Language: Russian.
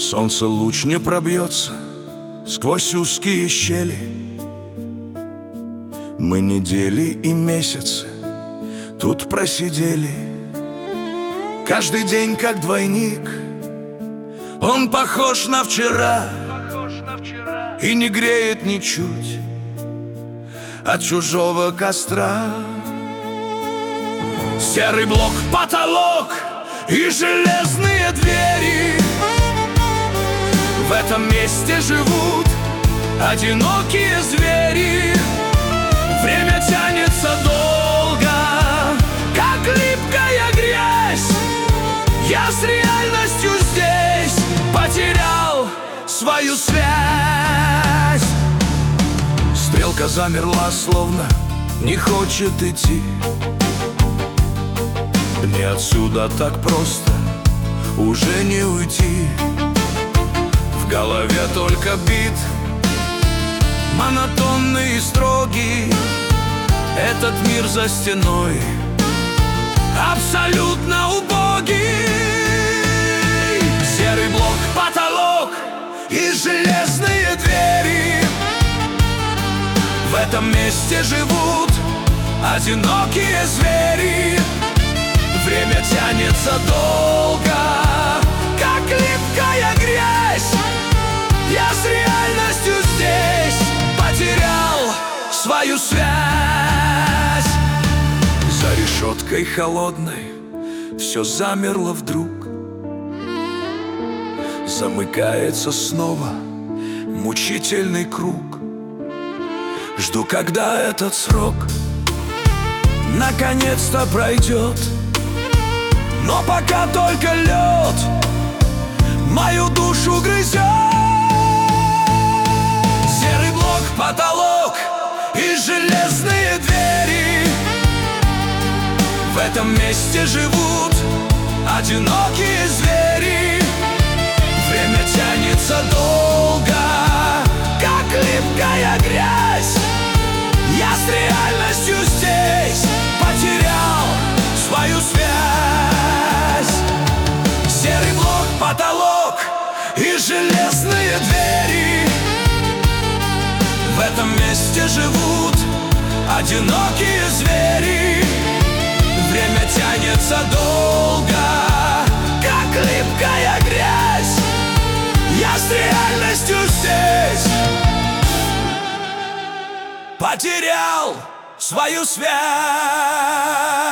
Солнце луч не пробьется сквозь узкие щели. Мы недели и месяцы тут просидели. Каждый день как двойник, он похож на вчера и не греет ничуть от чужого костра. Серый блок, потолок и железные двери. В этом месте живут одинокие звери. Время тянется долго, как липкая грязь. Я с реальностью здесь потерял свою связь. Стрелка замерла, словно не хочет идти. Мне отсюда так просто уже не уйти. В голове только бит, монотонный и строгий. Этот мир за стеной абсолютно убогий. Серый блок, потолок и железные двери. В этом месте живут одинокие звери. Время тянется долго, как липкая грязь. Я с реальностью здесь потерял свою связь. За решеткой холодной все замерло вдруг. Замыкается снова мучительный круг. Жду, когда этот срок наконец-то пройдет. Но пока только лед мою душу грызет. Серый блок, потолок и железные двери. В этом месте живут одинокие звери. Время тянется долго, как липкая грязь. Я с реальностью здесь потерял свою связь. Серый блок, потолок и железные двери. В этом месте живут одинокие звери. Время тянется долго, как липкая грязь. Я с реальностью здесь потерял свою связь.